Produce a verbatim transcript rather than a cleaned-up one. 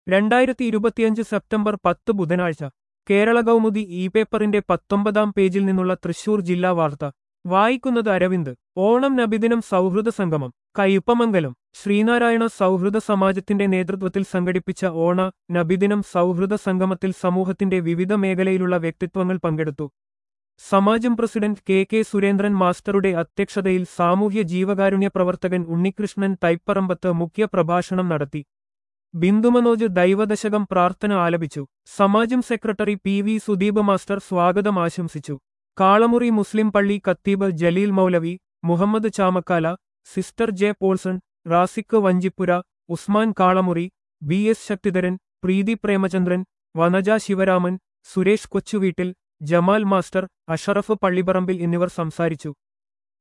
രണ്ടായിരത്തി ഇരുപത്തിയഞ്ച് സെപ്റ്റംബർ പത്ത് ബുധനാഴ്ച കേരള കൗമുദി ഇ പേപ്പറിന്റെ പത്തൊമ്പതാം പേജിൽ നിന്നുള്ള തൃശൂർ ജില്ലാ വാർത്ത വായിക്കുന്നത് അരവിന്ദ്. ഓണം നബിദിനം സൗഹൃദ സംഗമം കയ്പമംഗലം. ശ്രീനാരായണ സൗഹൃദ സമാജത്തിന്റെ നേതൃത്വത്തിൽ സംഘടിപ്പിച്ച ഓണ നബിദിനം സൗഹൃദ സംഗമത്തിൽ സമൂഹത്തിന്റെ വിവിധ മേഖലയിലുള്ള വ്യക്തിത്വങ്ങൾ പങ്കെടുത്തു. സമാജം പ്രസിഡന്റ് കെ കെ സുരേന്ദ്രൻ മാസ്റ്ററുടെ അധ്യക്ഷതയിൽ സാമൂഹ്യ ജീവകാരുണ്യ പ്രവർത്തകൻ ഉണ്ണികൃഷ്ണൻ തൈപ്പറമ്പത്ത് മുഖ്യ പ്രഭാഷണം നടത്തി. ബിന്ദുമനോജ് ദൈവദശകം പ്രാർത്ഥന ആലപിച്ചു. സമാജം സെക്രട്ടറി പി വി സുദീപ് മാസ്റ്റർ സ്വാഗതം ആശംസിച്ചു. കാളമുറി മുസ്ലിം പള്ളി ഖത്തീബ് ജലീൽ മൗലവി, മുഹമ്മദ് ചാമക്കാല, സിസ്റ്റർ ജെ പോൾസൺ, റാസിക്ക് വഞ്ചിപ്പുര, ഉസ്മാൻ കാളമുറി, ബി എസ് ശക്തിധരൻ, പ്രീതി പ്രേമചന്ദ്രൻ, വനജ ശിവരാമൻ, സുരേഷ് കൊച്ചുവീട്ടിൽ, ജമാൽ മാസ്റ്റർ, അഷറഫ് പള്ളിപ്പറമ്പിൽ എന്നിവർ സംസാരിച്ചു.